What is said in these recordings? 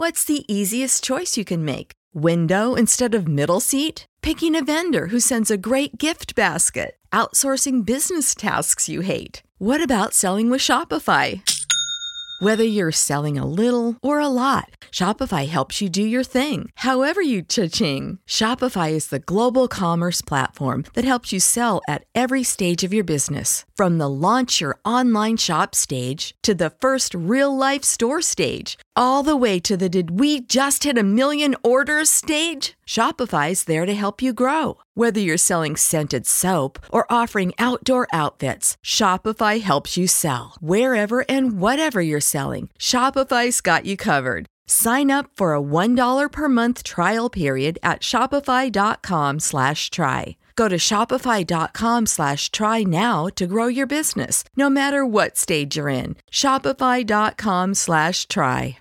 What's the easiest choice you can make? Window instead of middle seat? Picking a vendor who sends a great gift basket? Outsourcing business tasks you hate? What about selling with Shopify? Whether you're selling a little or a lot, Shopify helps you do your thing, however you cha-ching. Shopify is the global commerce platform that helps you sell at every stage of your business. From the launch your online shop stage to the first real-life store stage, all the way to the did we just hit a million orders stage. Shopify's there to help you grow. Whether you're selling scented soap or offering outdoor outfits, Shopify helps you sell. Wherever and whatever you're selling, Shopify's got you covered. Sign up for a $1 per month trial period at shopify.com/try. Go to shopify.com/try now to grow your business, no matter what stage you're in. Shopify.com/try.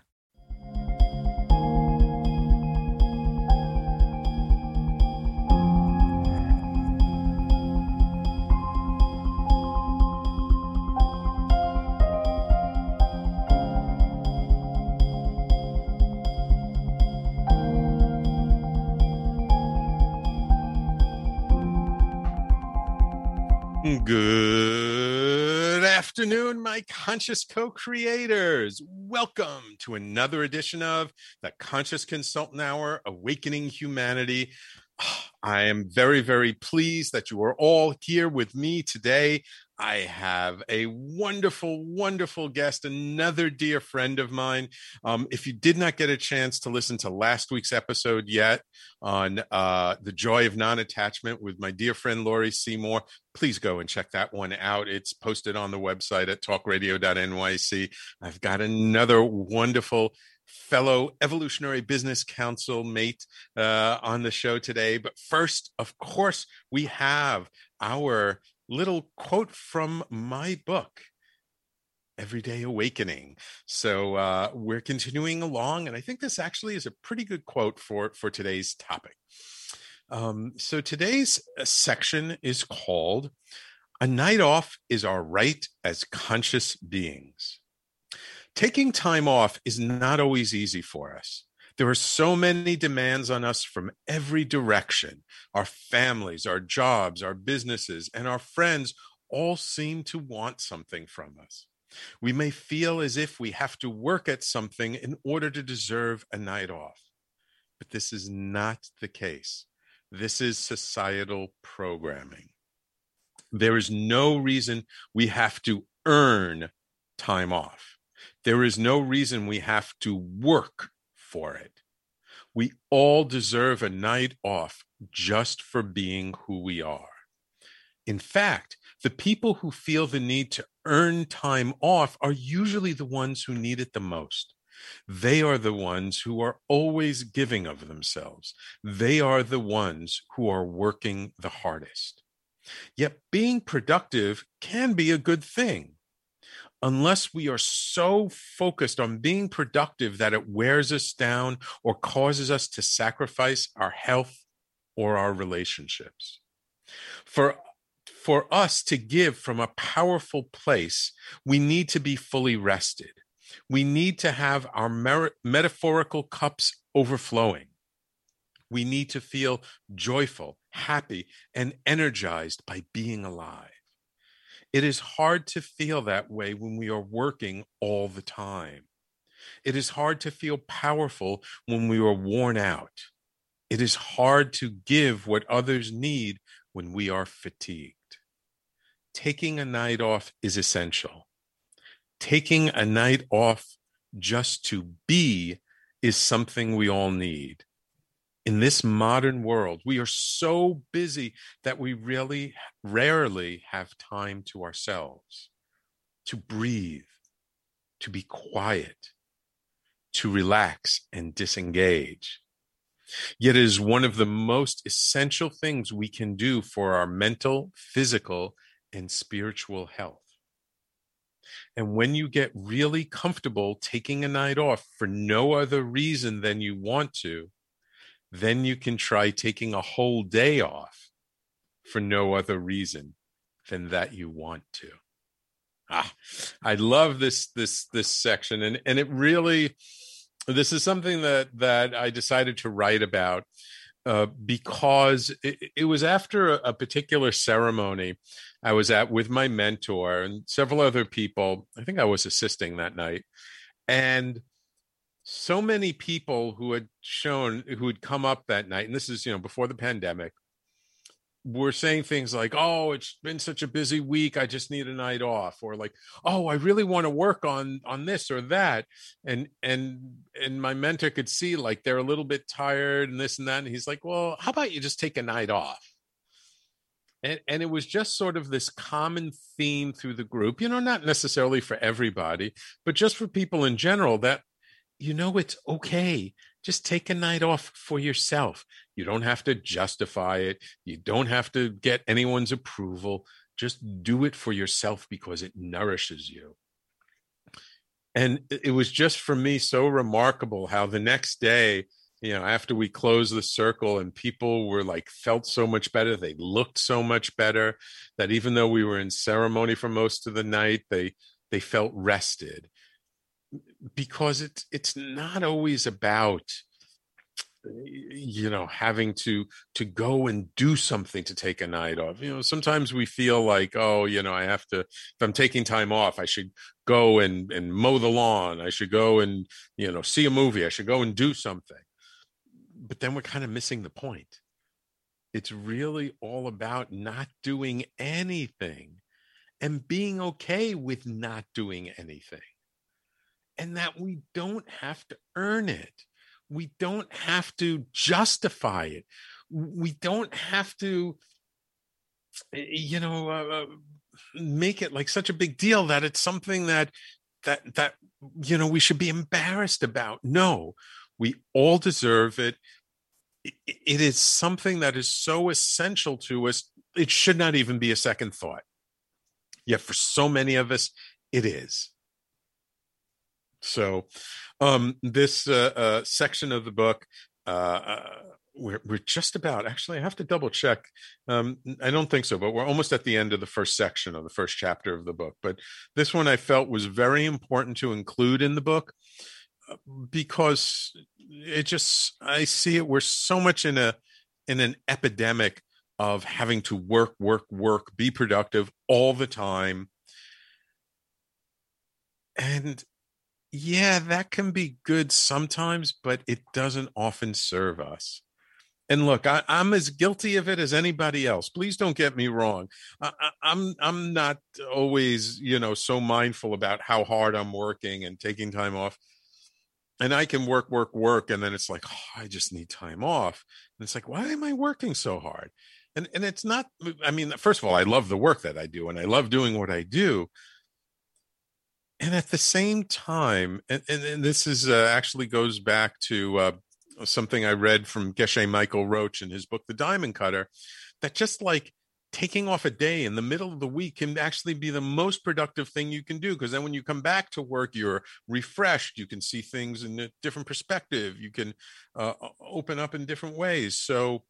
Good afternoon, my conscious co-creators. Welcome to another edition of the Conscious Consultant Hour, Awakening Humanity. I am very, very pleased that you are all here with me today. I have a wonderful, wonderful guest, another dear friend of mine. If you did not get a chance to listen to last week's episode yet on the joy of non-attachment with my dear friend Laurie Seymour, please go and check that one out. It's posted on the website at talkradio.nyc. I've got another wonderful fellow Evolutionary Business Council mate on the show today. But first, of course, we have our little quote from my book, Everyday Awakening. So we're continuing along, and I think this actually is a pretty good quote for today's topic. So today's section is called A Night Off is Our Right as Conscious Beings. Taking time off is not always easy for us. There are so many demands on us from every direction. Our families, our jobs, our businesses, and our friends all seem to want something from us. We may feel as if we have to work at something in order to deserve a night off. But this is not the case. This is societal programming. There is no reason we have to earn time off. There is no reason we have to work for it. We all deserve a night off just for being who we are. In fact, the people who feel the need to earn time off are usually the ones who need it the most. They are the ones who are always giving of themselves. They are the ones who are working the hardest. Yet being productive can be a good thing, unless we are so focused on being productive that it wears us down or causes us to sacrifice our health or our relationships. For us to give from a powerful place, we need to be fully rested. We need to have our metaphorical cups overflowing. We need to feel joyful, happy, and energized by being alive. It is hard to feel that way when we are working all the time. It is hard to feel powerful when we are worn out. It is hard to give what others need when we are fatigued. Taking a night off is essential. Taking a night off just to be is something we all need. In this modern world, we are so busy that we really rarely have time to ourselves, to breathe, to be quiet, to relax and disengage. Yet it is one of the most essential things we can do for our mental, physical, and spiritual health. And when you get really comfortable taking a night off for no other reason than you want to, then you can try taking a whole day off for no other reason than that you want to. I love this section, and it really This is something that I decided to write about because it was after a particular ceremony I was at with my mentor and several other people. I think I was assisting that night. And so many people who had come up that night, and this is, before the pandemic, were saying things like, "Oh, it's been such a busy week. I just need a night off," or like, "Oh, I really want to work on this or that." And my mentor could see like they're a little bit tired and this and that. And he's like, "Well, how about you just take a night off?" And it was just sort of this common theme through the group, not necessarily for everybody, but just for people in general, that it's okay. Just take a night off for yourself. You don't have to justify it. You don't have to get anyone's approval. Just do it for yourself because it nourishes you. And it was just for me so remarkable how the next day, after we closed the circle and people were like, felt so much better. They looked so much better that even though we were in ceremony for most of the night, they felt rested. Because it's not always about having to go and do something to take a night off. Sometimes we feel like, oh, I have to, if I'm taking time off, I should go and mow the lawn, I should go and see a movie, I should go and do something. But then we're kind of missing the point. It's really all about not doing anything and being okay with not doing anything. And that we don't have to earn it. We don't have to justify it. We don't have to, make it like such a big deal that it's something that we should be embarrassed about. No, we all deserve it. It is something that is so essential to us. It should not even be a second thought. Yet for so many of us, it is. So this section of the book, we're just about, actually, I have to double check. I don't think so, but we're almost at the end of the first section of the first chapter of the book. But this one I felt was very important to include in the book because I see it, we're so much in an epidemic of having to work, be productive all the time. And yeah, that can be good sometimes, but it doesn't often serve us. And look, I'm as guilty of it as anybody else. Please don't get me wrong. I'm not always, so mindful about how hard I'm working and taking time off. And I can work, and then it's like, oh, I just need time off. And it's like, why am I working so hard? And it's not. I mean, first of all, I love the work that I do, and I love doing what I do. And at the same time, and this is actually goes back to something I read from Geshe Michael Roach in his book, The Diamond Cutter, that just like taking off a day in the middle of the week can actually be the most productive thing you can do. Because then when you come back to work, you're refreshed. You can see things in a different perspective. You can open up in different ways. So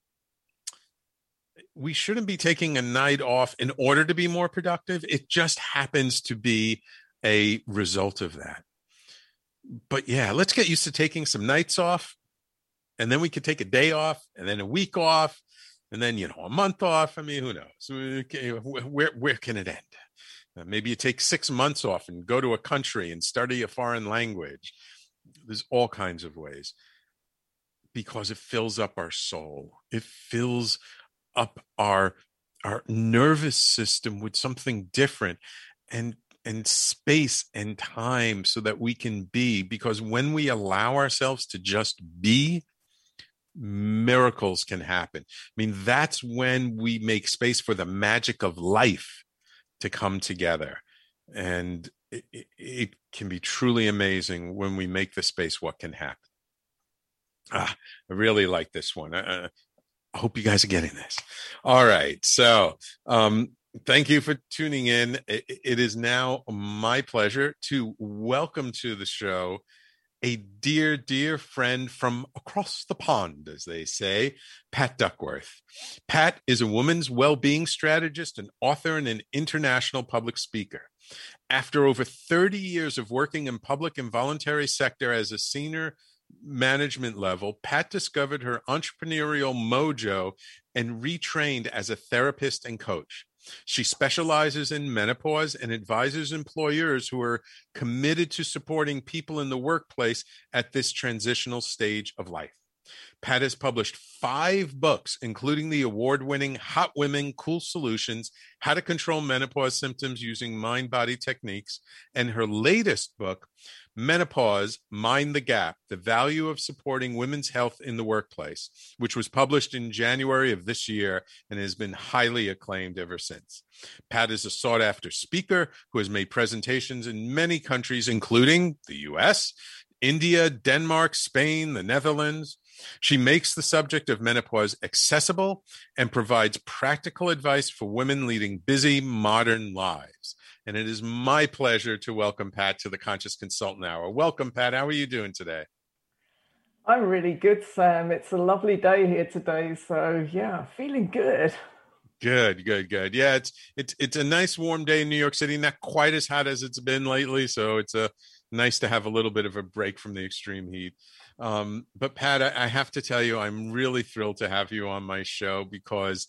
we shouldn't be taking a night off in order to be more productive. It just happens to be a result of that. But yeah, let's get used to taking some nights off, and then we could take a day off, and then a week off, and then a month off. I mean, who knows? Where can it end? Maybe you take 6 months off and go to a country and study a foreign language. There's all kinds of ways, because it fills up our soul. It fills up our nervous system with something different, and space and time, so that we can be. Because when we allow ourselves to just be, miracles can happen. I mean, that's when we make space for the magic of life to come together. And it can be truly amazing when we make the space what can happen. I really like this one. I hope you guys are getting this. All right. So, thank you for tuning in. It is now my pleasure to welcome to the show a dear, dear friend from across the pond, as they say, Pat Duckworth. Pat is a woman's well-being strategist, an author, and an international public speaker. After over 30 years of working in public and voluntary sector as a senior management level, Pat discovered her entrepreneurial mojo and retrained as a therapist and coach. She specializes in menopause and advises employers who are committed to supporting people in the workplace at this transitional stage of life. Pat has published 5 books, including the award-winning Hot Women, Cool Solutions, How to Control Menopause Symptoms Using Mind-Body Techniques, and her latest book, Menopause, Mind the Gap, The Value of Supporting Women's Health in the Workplace, which was published in January of this year and has been highly acclaimed ever since. Pat is a sought-after speaker who has made presentations in many countries, including the U.S., India, Denmark, Spain, the Netherlands. She makes the subject of menopause accessible and provides practical advice for women leading busy, modern lives. And it is my pleasure to welcome Pat to the Conscious Consultant Hour. Welcome, Pat. How are you doing today? I'm really good, Sam. It's a lovely day here today. So yeah, feeling good. Good. Yeah, it's a nice warm day in New York City, not quite as hot as it's been lately. So it's nice to have a little bit of a break from the extreme heat. But Pat, I have to tell you, I'm really thrilled to have you on my show because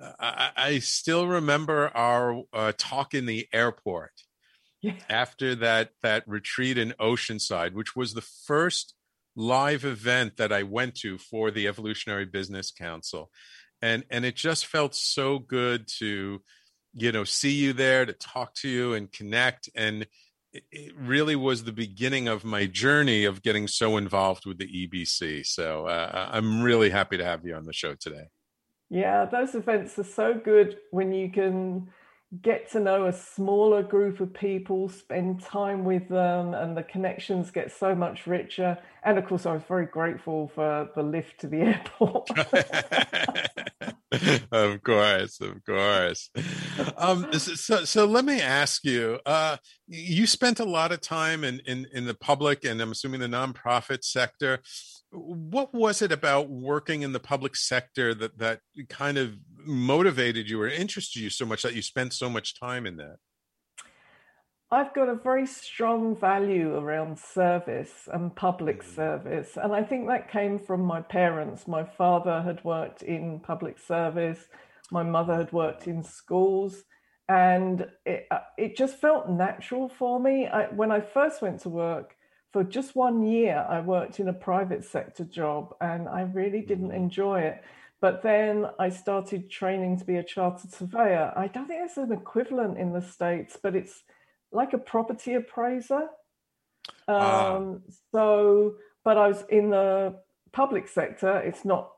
I still remember our talk in the airport after that retreat in Oceanside, which was the first live event that I went to for the Evolutionary Business Council. And it just felt so good to, see you there, to talk to you and connect. And it really was the beginning of my journey of getting so involved with the EBC. So I'm really happy to have you on the show today. Yeah, those events are so good when you can get to know a smaller group of people, spend time with them, and the connections get so much richer. And of course, I was very grateful for the lift to the airport. Of course. So let me ask you, you spent a lot of time in the public and I'm assuming the nonprofit sector. What was it about working in the public sector that kind of motivated you or interested you so much that you spent so much time in that? I've got a very strong value around service and public service. And I think that came from my parents. My father had worked in public service. My mother had worked in schools. And it just felt natural for me. When I first went to work, for just 1 year, I worked in a private sector job and I really didn't enjoy it. But then I started training to be a chartered surveyor. I don't think there's an equivalent in the States, but it's like a property appraiser. But I was in the public sector. It's not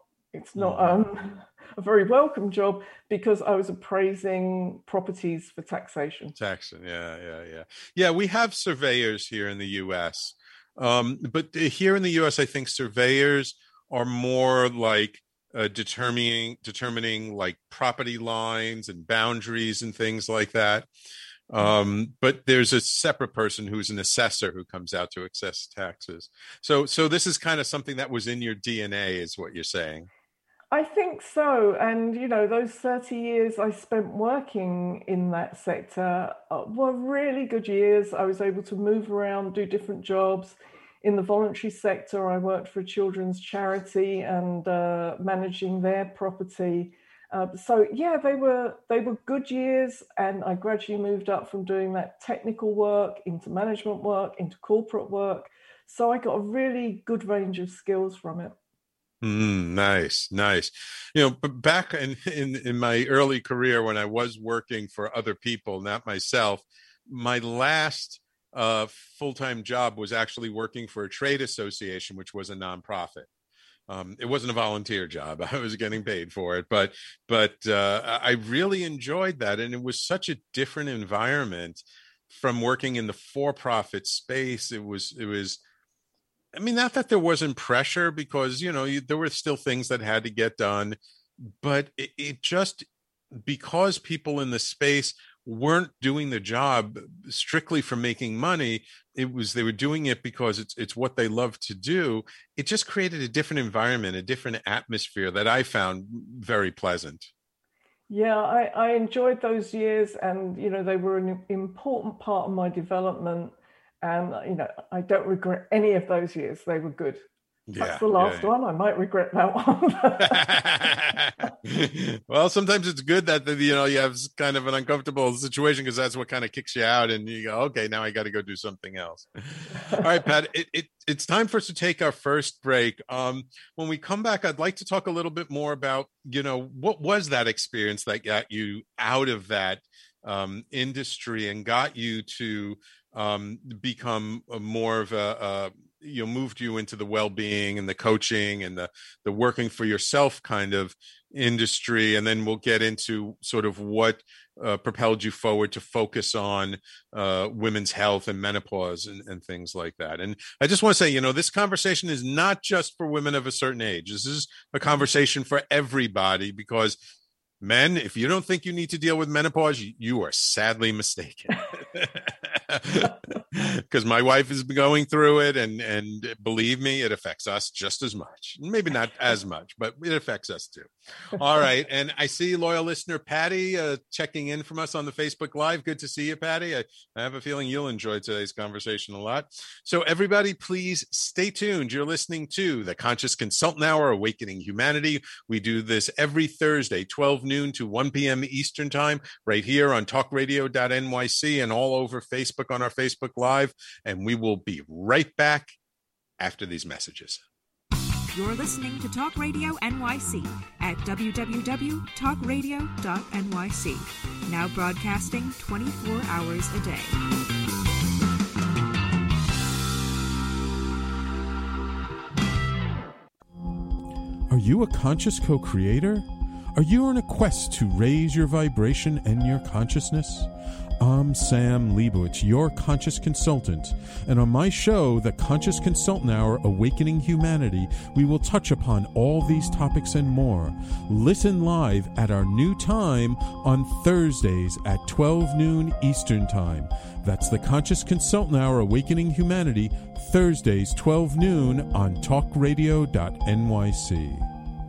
a very welcome job because I was appraising properties for taxation. Yeah, we have surveyors here in the U.S. But here in the U.S., I think surveyors are more like determining like property lines and boundaries and things like that. But there's a separate person who's an assessor who comes out to assess taxes. So this is kind of something that was in your DNA, is what you're saying. I think so. And, those 30 years I spent working in that sector were really good years. I was able to move around, do different jobs. In the voluntary sector, I worked for a children's charity and managing their property. So yeah, they were good years, and I gradually moved up from doing that technical work into management work, into corporate work. So I got a really good range of skills from it. Nice. But back in my early career when I was working for other people, not myself, my last full-time job was actually working for a trade association, which was a nonprofit. It wasn't a volunteer job. I was getting paid for it, but I really enjoyed that. And it was such a different environment from working in the for-profit space. It was, I mean, not that there wasn't pressure because, there were still things that had to get done, but it just, because people in the space weren't doing the job strictly for making money, they were doing it because it's what they love to do. It just created a different environment, a different atmosphere that I found very pleasant. Yeah, I enjoyed those years, and they were an important part of my development. And I don't regret any of those years. They were good. Perhaps Yeah, the last yeah. one, I might regret that one. Well, sometimes it's good that you have kind of an uncomfortable situation, because that's what kind of kicks you out, and you go, okay, now I got to go do something else. All right, Pat, it's time for us to take our first break. When we come back, I'd like to talk a little bit more about what was that experience that got you out of that industry and got you to become more of a moved you into the well-being and the coaching and the working for yourself kind of industry. And then we'll get into sort of what propelled you forward to focus on women's health and menopause and things like that. And I just want to say, this conversation is not just for women of a certain age. This is a conversation for everybody, because men, if you don't think you need to deal with menopause, you are sadly mistaken. Because my wife has been going through it, and believe me, it affects us just as much. Maybe not as much, but it affects us too. All right. And I see loyal listener Patty checking in from us on the Facebook Live. Good to see you, Patty. I have a feeling you'll enjoy today's conversation a lot. So everybody, please stay tuned. You're listening to the Conscious Consultant Hour, Awakening Humanity. We do this every Thursday, 12 noon to 1 p.m. Eastern Time, right here on talkradio.nyc and all over Facebook on our Facebook Live. And we will be right back after these messages. You're listening to Talk Radio NYC at www.talkradio.nyc. Now broadcasting 24 hours a day. Are you a conscious co-creator? Are you on a quest to raise your vibration and your consciousness? I'm Sam Leibowitz, your conscious consultant, and on my show, The Conscious Consultant Hour, Awakening Humanity, we will touch upon all these topics and more. Listen live at our new time on Thursdays at 12 noon Eastern Time. That's The Conscious Consultant Hour, Awakening Humanity, Thursdays, 12 noon on talkradio.nyc.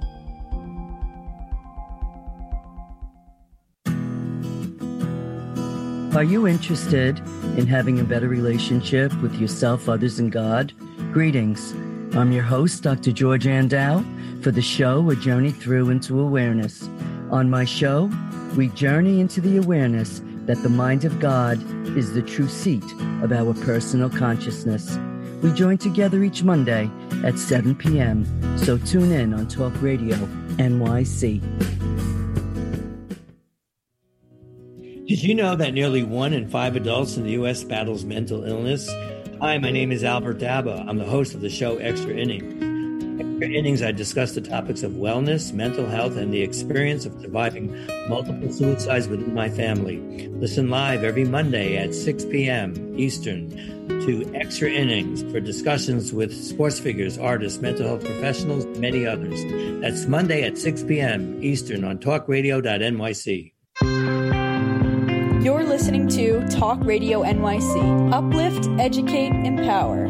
Are you interested in having a better relationship with yourself, others, and God? Greetings. I'm your host, Dr. George Andow, for the show A Journey Through into Awareness. On my show, we journey into the awareness that the mind of God is the true seat of our personal consciousness. We join together each Monday at 7 p.m., so tune in on Talk Radio NYC. Did you know that nearly 1 in 5 adults in the U.S. battles mental illness? Hi, my name is Albert Daba. I'm the host of the show Extra Innings. Extra Innings, I discuss the topics of wellness, mental health, and the experience of surviving multiple suicides within my family. Listen live every Monday at 6 p.m. Eastern to Extra Innings for discussions with sports figures, artists, mental health professionals, and many others. That's Monday at 6 p.m. Eastern on talkradio.nyc. You're listening to Talk Radio NYC. Uplift, educate, empower.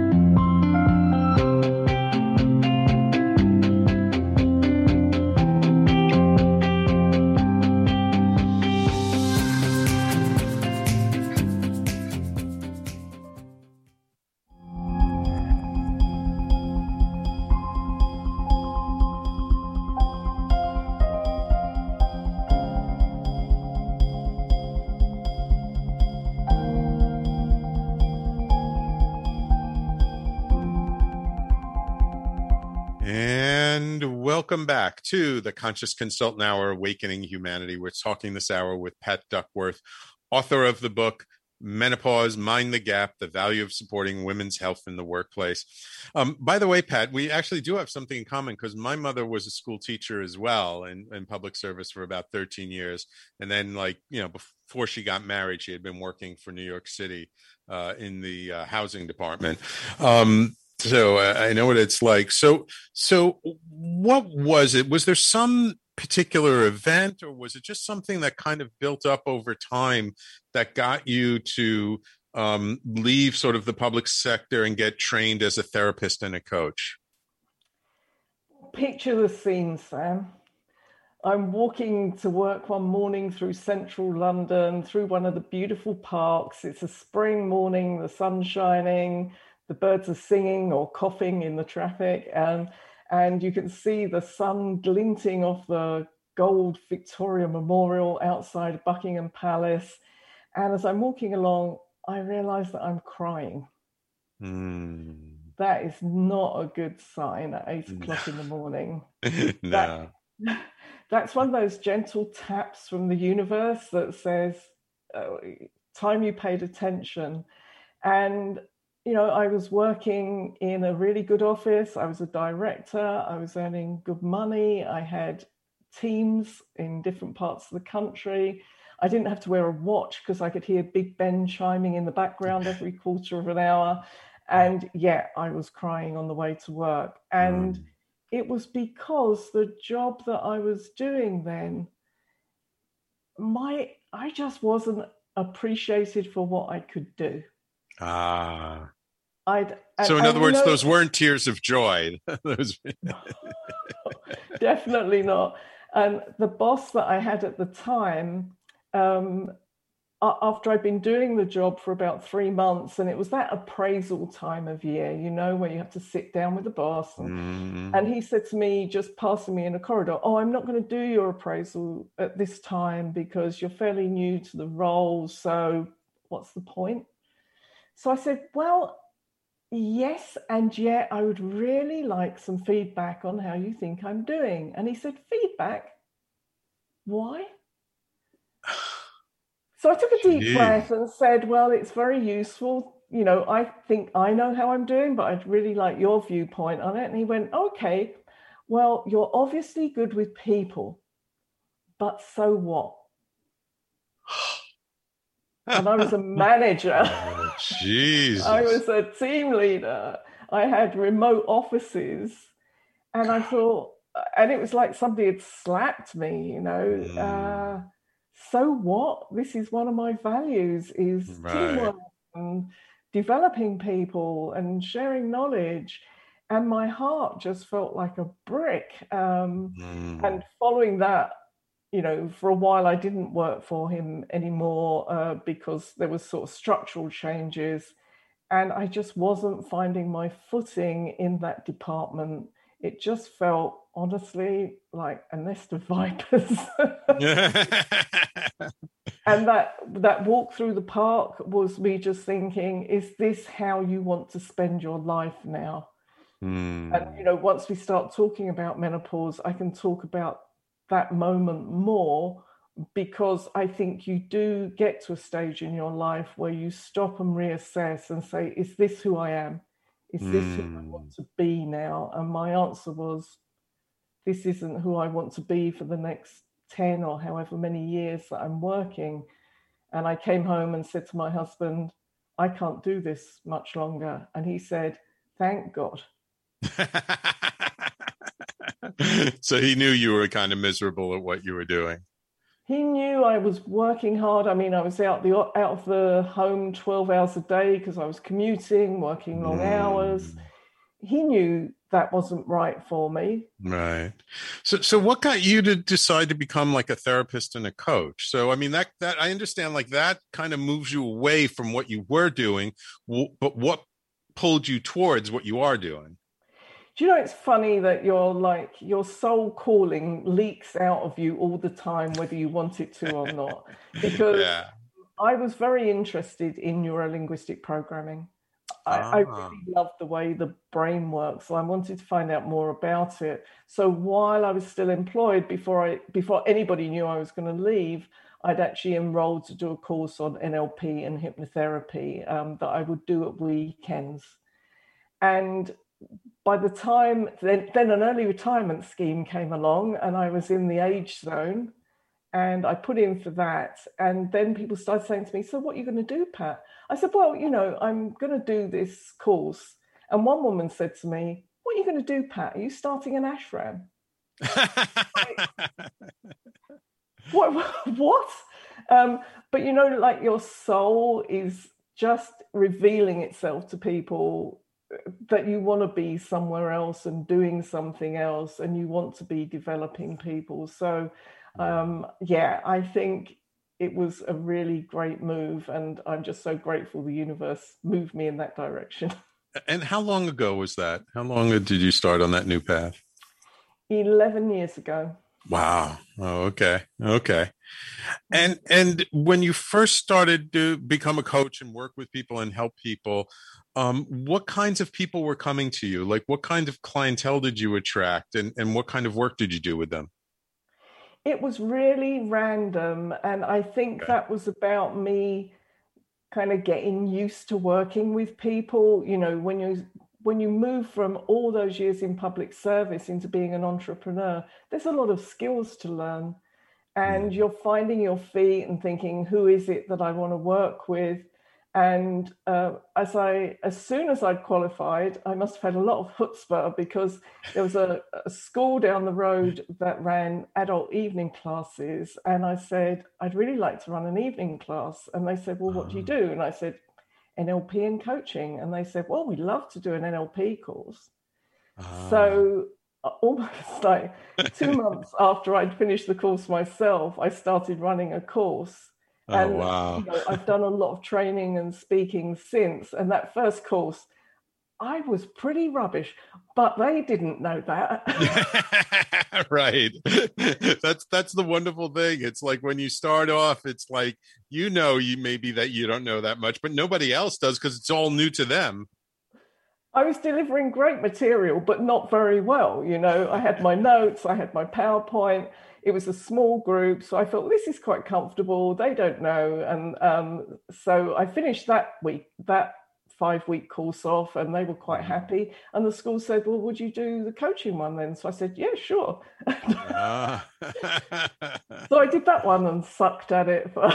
Welcome back to the Conscious Consultant Hour, Awakening Humanity. We're talking this hour with Pat Duckworth, author of the book, Menopause, Mind the Gap, The Value of Supporting Women's Health in the Workplace. By the way, Pat, we actually do have something in common, because my mother was a school teacher as well in public service for about 13 years. And then, before she got married, she had been working for New York City in the housing department. So I know what it's like. So what was it? Was there some particular event, or was it just something that kind of built up over time that got you to leave sort of the public sector and get trained as a therapist and a coach? Picture the scene, Sam. I'm walking to work one morning through central London, through one of the beautiful parks. It's a spring morning, the sun's shining, the birds are singing or coughing in the traffic, and you can see the sun glinting off the gold Victoria Memorial outside Buckingham Palace. And as I'm walking along, I realize that I'm crying. That is not a good sign at 8 o'clock in the morning. No. That's one of those gentle taps from the universe that says, time you paid attention. And, you know, I was working in a really good office. I was a director. I was earning good money. I had teams in different parts of the country. I didn't have to wear a watch because I could hear Big Ben chiming in the background every quarter of an hour. And yeah, I was crying on the way to work. And it was because the job that I was doing then, I just wasn't appreciated for what I could do. So in other words, those weren't tears of joy. Definitely not. And the boss that I had at the time, after I'd been doing the job for about 3 months, and it was that appraisal time of year, you know, where you have to sit down with the boss. And he said to me, just passing me in a corridor, "Oh, I'm not going to do your appraisal at this time because you're fairly new to the role. So what's the point?" So I said, "Well, yes, and yet I would really like some feedback on how you think I'm doing." And he said, "Feedback? Why?" So I took a deep breath and said, "Well, it's very useful. You know, I think I know how I'm doing, but I'd really like your viewpoint on it." And he went, "Okay, well, you're obviously good with people, but so what?" And I was a manager. Oh, Jesus. I was a team leader. I had remote offices. And I thought, and it was like somebody had slapped me, you know. So what? This is one of my values, is teamwork and developing people and sharing knowledge. And my heart just felt like a brick. And following that, you know, for a while I didn't work for him anymore because there was sort of structural changes, and I just wasn't finding my footing in that department. It just felt, honestly, like a nest of vipers. And that walk through the park was me just thinking, is this how you want to spend your life now? And, you know, once we start talking about menopause, I can talk about that moment more, because I think you do get to a stage in your life where you stop and reassess and say, is this who I am? Is this who I want to be now? And my answer was, this isn't who I want to be for the next 10 or however many years that I'm working. And I came home and said to my husband, I can't do this much longer. And he said, thank God. So he knew you were kind of miserable at what you were doing. He knew I was working hard. I mean, I was out of the home 12 hours a day because I was commuting, working long hours. He knew that wasn't right for me. Right. So what got you to decide to become like a therapist and a coach? So, I mean, that I understand, like, that kind of moves you away from what you were doing, but what pulled you towards what you are doing? Do you know, it's funny that your soul calling leaks out of you all the time, whether you want it to or not, because I was very interested in neurolinguistic programming. I really loved the way the brain works. So I wanted to find out more about it. So while I was still employed, before anybody knew I was going to leave, I'd actually enrolled to do a course on NLP and hypnotherapy that I would do at weekends. And by the time then an early retirement scheme came along, and I was in the age zone, and I put in for that. And then people started saying to me, so what are you going to do, Pat? I said, well, you know, I'm going to do this course. And one woman said to me, what are you going to do, Pat? Are you starting an ashram? What? But, you know, like, your soul is just revealing itself to people that you want to be somewhere else and doing something else, and you want to be developing people. So I think it was a really great move, and I'm just so grateful the universe moved me in that direction. And how long ago was that? How long did you start on that new path? 11 years ago. Wow. Oh, okay. Okay. And when you first started to become a coach and work with people and help people, what kinds of people were coming to you? Like, what kind of clientele did you attract, and what kind of work did you do with them? It was really random, and I think that was about me kind of getting used to working with people. You know, when you move from all those years in public service into being an entrepreneur, there's a lot of skills to learn, and you're finding your feet and thinking, who is it that I want to work with? And as soon as I'd qualified, I must have had a lot of chutzpah, because there was a school down the road that ran adult evening classes. And I said, I'd really like to run an evening class. And they said, well, what do you do? And I said, NLP and coaching. And they said, well, we'd love to do an NLP course. So almost like 2 months after I'd finished the course myself, I started running a course. And wow. You know, I've done a lot of training and speaking since. And that first course, I was pretty rubbish, but they didn't know that. Right. That's the wonderful thing. It's like when you start off, it's like, you maybe that you don't know that much, but nobody else does, because it's all new to them. I was delivering great material, but not very well. You know, I had my notes, I had my PowerPoint. It was a small group, so I thought, this is quite comfortable. They don't know. And so I finished that 5-week course off, and they were quite happy. And the school said, well, would you do the coaching one then? So I said, yeah, sure. So I did that one and sucked at it for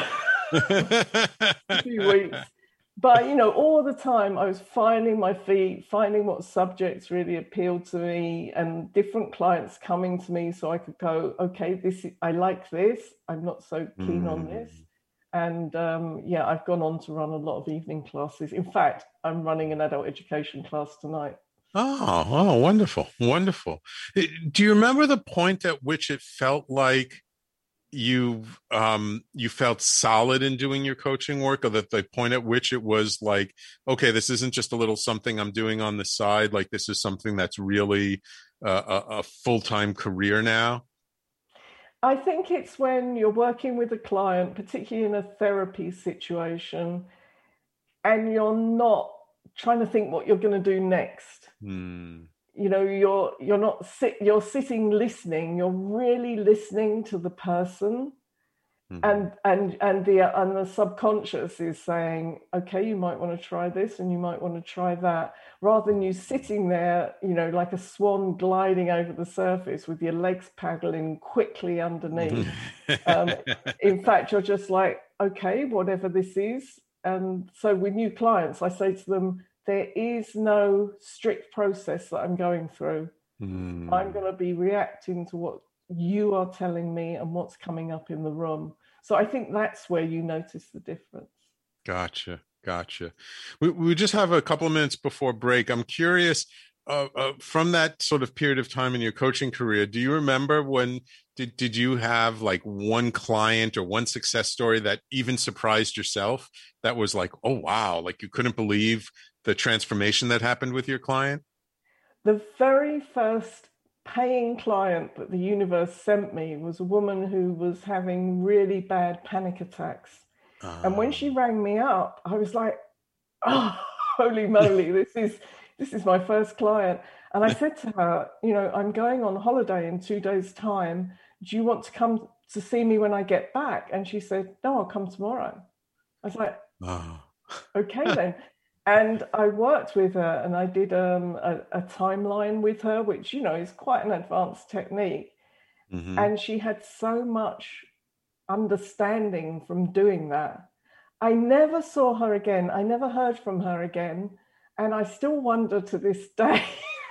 a few weeks. But, you know, all the time I was finding my feet, finding what subjects really appealed to me, and different clients coming to me so I could go, okay, I like this. I'm not so keen on this. And I've gone on to run a lot of evening classes. In fact, I'm running an adult education class tonight. Oh, wonderful. Wonderful. Do you remember the point at which it felt like you felt solid in doing your coaching work, or that the point at which it was like, okay, this isn't just a little something I'm doing on the side, like this is something that's really a full-time career now? I think it's when you're working with a client, particularly in a therapy situation, and you're not trying to think what you're going to do next. You know, you're sitting listening. You're really listening to the person, and the subconscious is saying, okay, you might want to try this and you might want to try that, rather than you sitting there, you know, like a swan gliding over the surface with your legs paddling quickly underneath. In fact, you're just like, okay, whatever this is. And so with new clients, I say to them, there is no strict process that I'm going through. I'm going to be reacting to what you are telling me and what's coming up in the room. So I think that's where you notice the difference. Gotcha. We just have a couple of minutes before break. I'm curious, from that sort of period of time in your coaching career, do you remember when did you have like one client or one success story that even surprised yourself, that was like, oh, wow, like you couldn't believe the transformation that happened with your client? The very first paying client that the universe sent me was a woman who was having really bad panic attacks. And when she rang me up, I was like, oh, holy moly, this is my first client. And I said to her, you know, I'm going on holiday in 2 days' time. Do you want to come to see me when I get back? And she said, no, I'll come tomorrow. I was like, okay then. And I worked with her, and I did a timeline with her, which, you know, is quite an advanced technique. And she had so much understanding from doing that. I never saw her again. I never heard from her again. And I still wonder to this day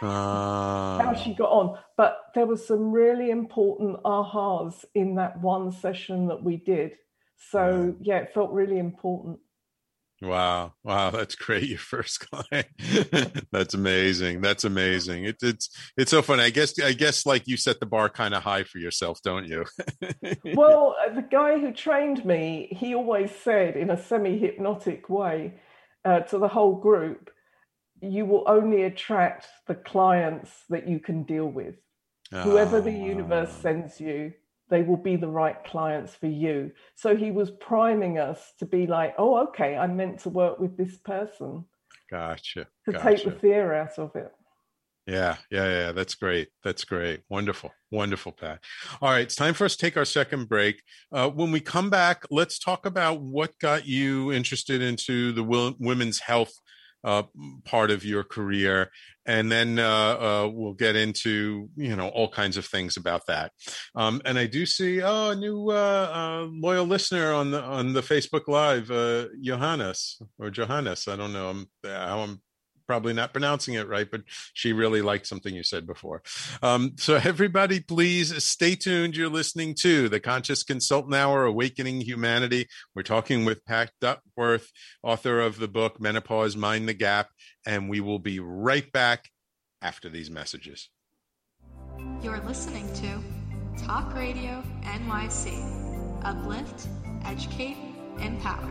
how she got on. But there was some really important ahas in that one session that we did. So, yeah, it felt really important. Wow. Wow. That's great. Your first client. That's amazing. That's amazing. It's so fun. I guess like you set the bar kind of high for yourself, don't you? Well, the guy who trained me, he always said in a semi-hypnotic way to the whole group, you will only attract the clients that you can deal with. Whoever the universe sends you, they will be the right clients for you. So he was priming us to be like, oh, okay, I'm meant to work with this person. Gotcha. To take the fear out of it. Yeah. That's great. That's great. Wonderful. Wonderful, Pat. All right. It's time for us to take our second break. When we come back, let's talk about what got you interested into the women's health part of your career, and then we'll get into all kinds of things about that. And I do see a new loyal listener on the Facebook Live, Johannes. I don't know how I'm probably not pronouncing it right, but she really liked something you said before. So everybody, please stay tuned. You're listening to the Conscious Consultant Hour, Awakening Humanity. We're talking with Pat Duckworth, author of the book, Menopause, Mind the Gap. And we will be right back after these messages. You're listening to Talk Radio NYC. Uplift, educate, empower.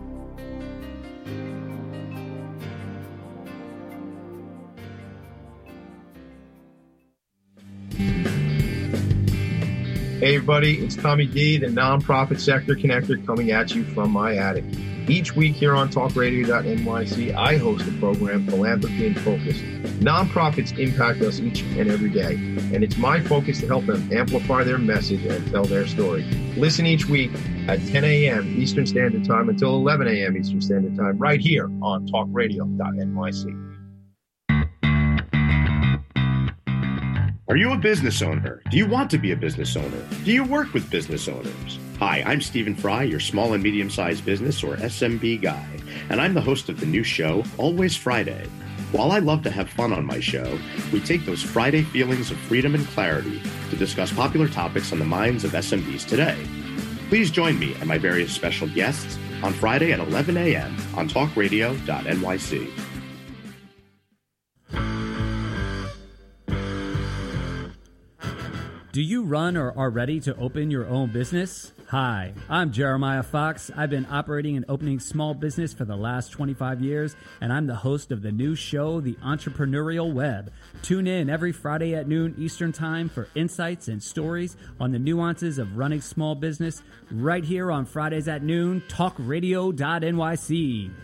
Hey everybody, it's Tommy D, the nonprofit sector connector, coming at you from my attic. Each week here on talkradio.nyc, I host the program Philanthropy in Focus. Nonprofits impact us each and every day, and it's my focus to help them amplify their message and tell their story. Listen each week at 10 a.m. Eastern Standard Time until 11 a.m. Eastern Standard Time, right here on talkradio.nyc. Are you a business owner? Do you want to be a business owner? Do you work with business owners? Hi, I'm Stephen Fry, your small and medium-sized business, or SMB guy, and I'm the host of the new show, Always Friday. While I love to have fun on my show, we take those Friday feelings of freedom and clarity to discuss popular topics on the minds of SMBs today. Please join me and my various special guests on Friday at 11 a.m. on talkradio.nyc. Do you run or are ready to open your own business? Hi, I'm Jeremiah Fox. I've been operating and opening small business for the last 25 years, and I'm the host of the new show, The Entrepreneurial Web. Tune in every Friday at noon Eastern Time for insights and stories on the nuances of running small business right here on Fridays at noon, talkradio.nyc.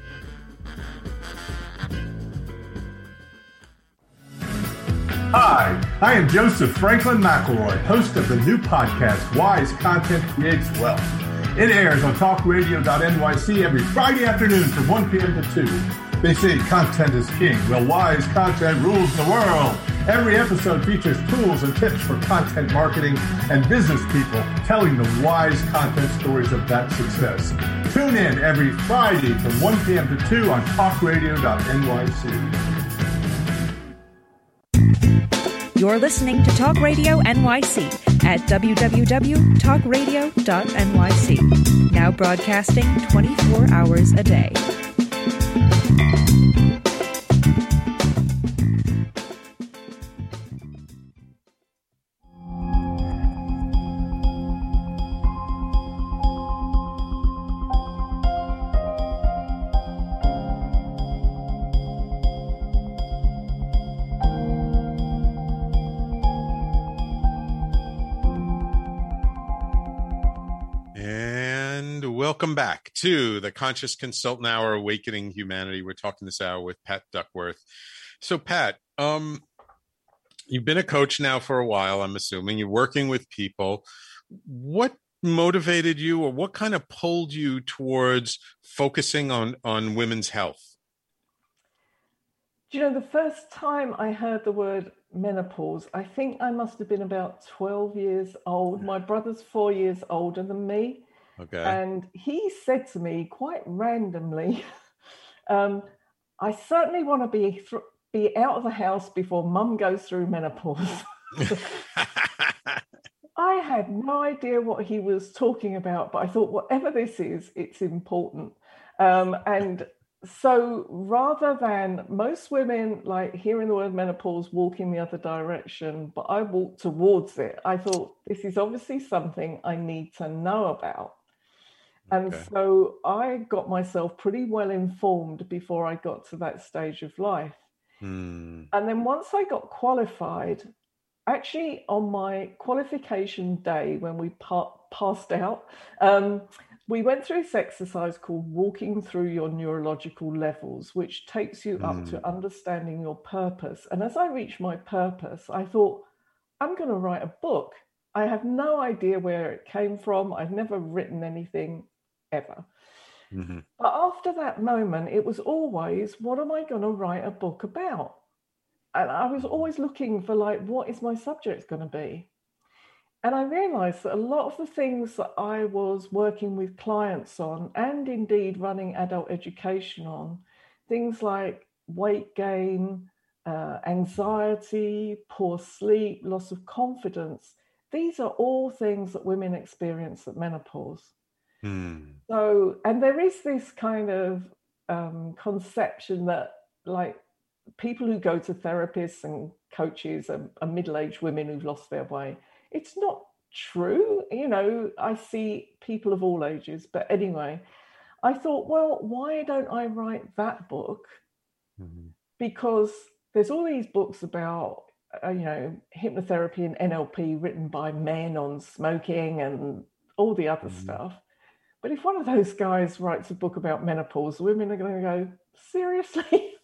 Hi, I am Joseph Franklin McElroy, host of the new podcast, Wise Content Creates Wealth. It airs on talkradio.nyc every Friday afternoon from 1 p.m. to 2. They say content is king. Well, wise content rules the world. Every episode features tools and tips for content marketing and business people telling the wise content stories of that success. Tune in every Friday from 1 p.m. to 2 on talkradio.nyc. You're listening to Talk Radio NYC at www.talkradio.nyc. Now broadcasting 24 hours a day. Welcome back to the Conscious Consultant Hour, Awakening Humanity. We're talking this hour with Pat Duckworth. So, Pat, you've been a coach now for a while, I'm assuming. You're working with people. What motivated you, or what kind of pulled you towards focusing on women's health? Do you know, the first time I heard the word menopause, I think I must have been about 12 years old. My brother's 4 years older than me. Okay. And he said to me quite randomly, I certainly want to be out of the house before mum goes through menopause. I had no idea what he was talking about, but I thought, whatever this is, it's important. And So rather than most women, like hearing the word menopause, walk in the other direction, but I walked towards it. I thought, this is obviously something I need to know about. And so I got myself pretty well informed before I got to that stage of life. And then once I got qualified, actually on my qualification day when we passed out, we went through this exercise called walking through your neurological levels, which takes you up to understanding your purpose. And as I reached my purpose, I thought, I'm going to write a book. I have no idea where it came from. I've never written anything ever. But after that moment, it was always, what am I going to write a book about? And I was always looking for, like, what is my subject going to be? And I realized that a lot of the things that I was working with clients on, and indeed running adult education on, things like weight gain, anxiety, poor sleep, loss of confidence, these are all things that women experience at menopause. So, and there is this kind of conception that, like, people who go to therapists and coaches are middle-aged women who've lost their way. It's not true. You know, I see people of all ages. But anyway, I thought, well, why don't I write that book? Because there's all these books about, hypnotherapy and NLP written by men on smoking and all the other stuff. But if one of those guys writes a book about menopause, women are going to go, seriously?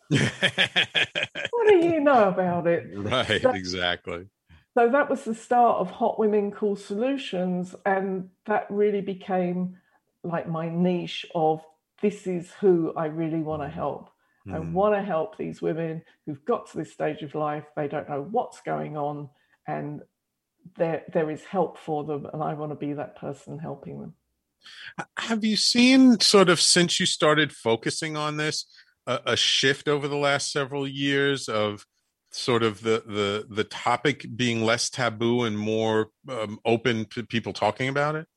What do you know about it? Right, exactly. So that was the start of Hot Women Cool Solutions. And that really became like my niche of, this is who I really want to help. I want to help these women who've got to this stage of life. They don't know what's going on, and there is help for them. And I want to be that person helping them. Have you seen, sort of, since you started focusing on this, a shift over the last several years of sort of the topic being less taboo and more open to people talking about it?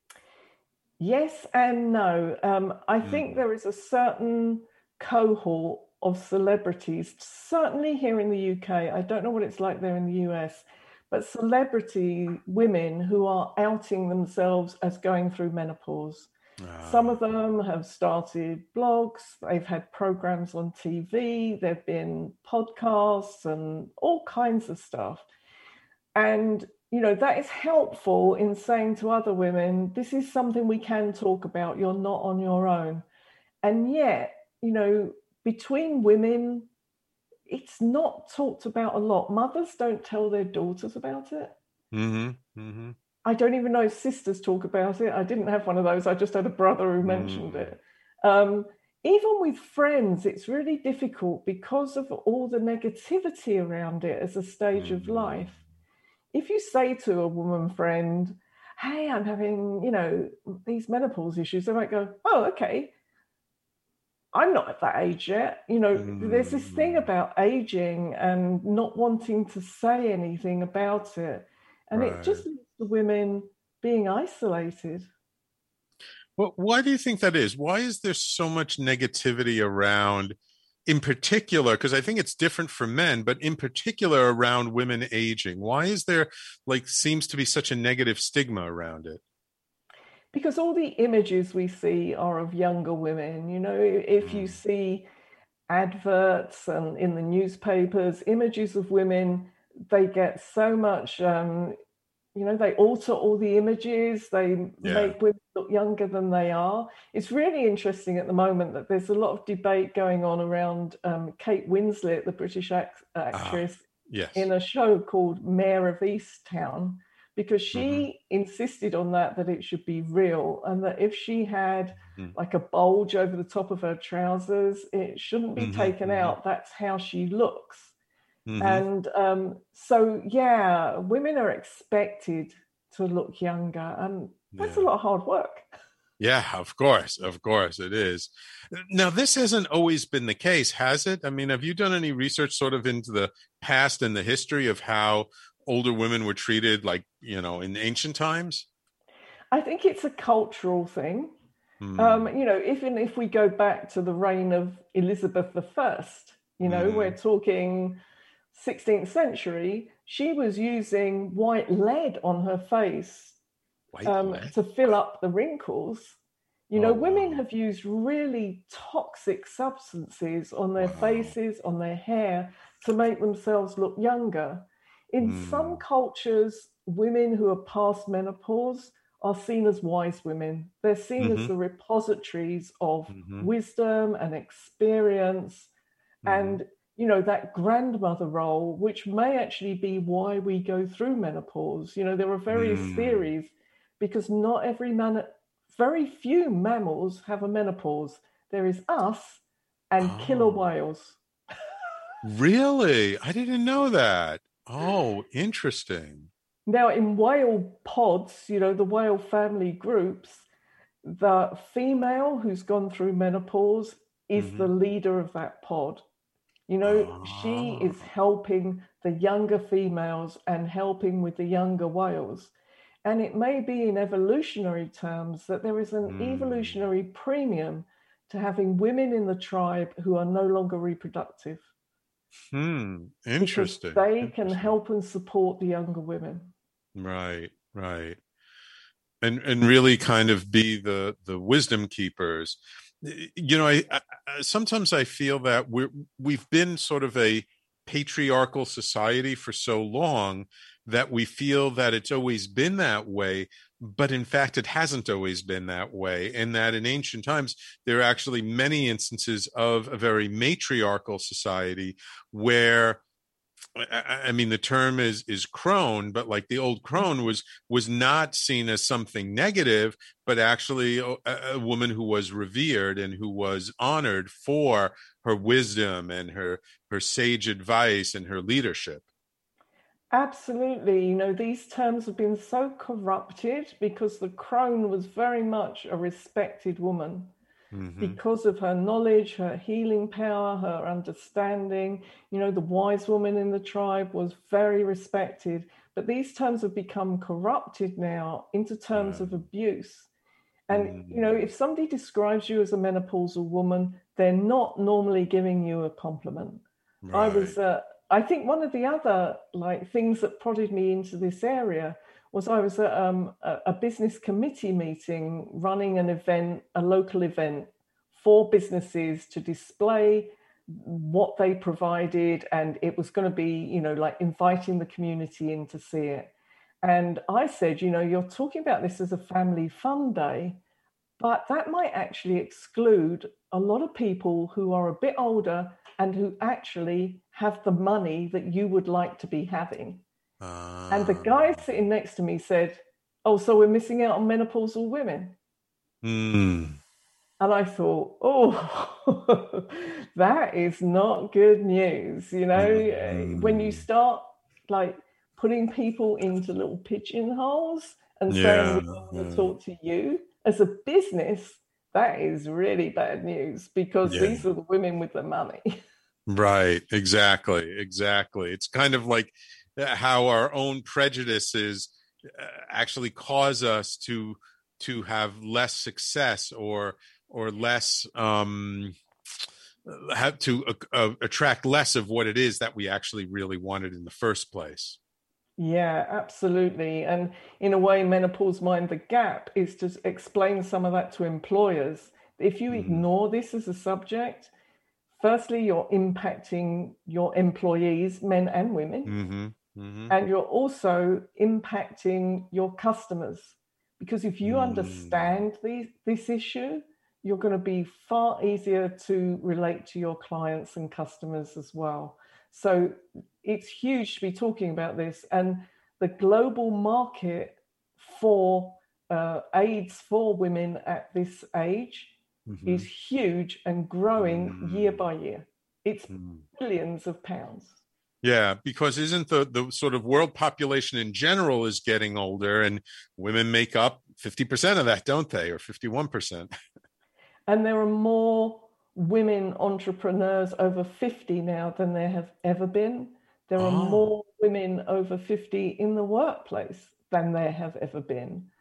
Yes and no. I think there is a certain cohort of celebrities, certainly here in the UK. I don't know what it's like there in the US, but celebrity women who are outing themselves as going through menopause. Some of them have started blogs, they've had programs on TV, there have been podcasts and all kinds of stuff. And, you know, that is helpful in saying to other women, this is something we can talk about, you're not on your own. And yet, you know, between women, it's not talked about a lot. Mothers don't tell their daughters about it. I don't even know if sisters talk about it. I didn't have one of those. I just had a brother who mentioned it. Even with friends, it's really difficult because of all the negativity around it as a stage of life. If you say to a woman friend, hey, I'm having, you know, these menopause issues, they might go, oh, okay. I'm not at that age yet. You know, there's this thing about aging and not wanting to say anything about it. And it just leads to women being isolated. Well, why do you think that is? Why is there so much negativity around, in particular, because I think it's different for men, but in particular around women aging? Why is there, like, seems to be such a negative stigma around it? Because all the images we see are of younger women. You know, if you see adverts and in the newspapers, images of women, they get so much, you know, they alter all the images. They make women look younger than they are. It's really interesting at the moment that there's a lot of debate going on around Kate Winslet, the British actress, in a show called Mayor of Easttown, because she insisted on that it should be real, and that if she had like a bulge over the top of her trousers, it shouldn't be taken out. That's how she looks. And so, yeah, women are expected to look younger, and that's a lot of hard work. Yeah, of course it is. Now, this hasn't always been the case, has it? I mean, have you done any research sort of into the past and the history of how older women were treated, like, you know, in ancient times? I think it's a cultural thing. Even if we go back to the reign of Elizabeth I, we're talking 16th century, she was using white lead on her face to fill up the wrinkles. Women have used really toxic substances on their faces, on their hair, to make themselves look younger. In some cultures, women who are past menopause are seen as wise women. They're seen as the repositories of wisdom and experience and, that grandmother role, which may actually be why we go through menopause. There are various theories, because very few mammals have a menopause. There is us and killer whales. Really? I didn't know that. Oh, interesting. Now, in whale pods, the whale family groups, the female who's gone through menopause is the leader of that pod. She is helping the younger females and helping with the younger whales. And it may be in evolutionary terms that there is an evolutionary premium to having women in the tribe who are no longer reproductive. Interesting. Because they can help and support the younger women. Right. And really kind of be the wisdom keepers. I sometimes I feel that we've been sort of a patriarchal society for so long that we feel that it's always been that way, but in fact it hasn't always been that way, and that in ancient times there are actually many instances of a very matriarchal society where, I mean, the term is crone, but like the old crone was not seen as something negative, but actually a woman who was revered and who was honored for her wisdom and her sage advice and her leadership. Absolutely. These terms have been so corrupted because the crone was very much a respected woman. Because of her knowledge, her healing power, her understanding. The wise woman in the tribe was very respected. But these terms have become corrupted now into terms of abuse. And, if somebody describes you as a menopausal woman, they're not normally giving you a compliment. Right. I think one of the other things that prodded me into this area was I was at a business committee meeting running an event, a local event for businesses to display what they provided. And it was going to be, inviting the community in to see it. And I said, you're talking about this as a family fun day, but that might actually exclude a lot of people who are a bit older and who actually have the money that you would like to be having. And the guy sitting next to me said, oh, so we're missing out on menopausal women. And I thought, oh, that is not good news. When you start putting people into little pigeonholes and saying, we want to talk to you as a business, that is really bad news, because these are the women with the money. Right. Exactly. It's kind of like how our own prejudices actually cause us to have less success or less have to attract less of what it is that we actually really wanted in the first place. Yeah, absolutely. And in a way, Menopause Mind the Gap is to explain some of that to employers. If you ignore this as a subject, firstly, you're impacting your employees, men and women, and you're also impacting your customers. Because if you understand this issue, you're going to be far easier to relate to your clients and customers as well. So it's huge to be talking about this. And the global market for AIDS for women at this age is huge and growing year by year. It's billions of pounds. Yeah, because isn't the sort of world population in general is getting older, and women make up 50% of that, don't they? Or 51%. And there are more women entrepreneurs over 50 now than there have ever been. There are more women over 50 in the workplace than there have ever been.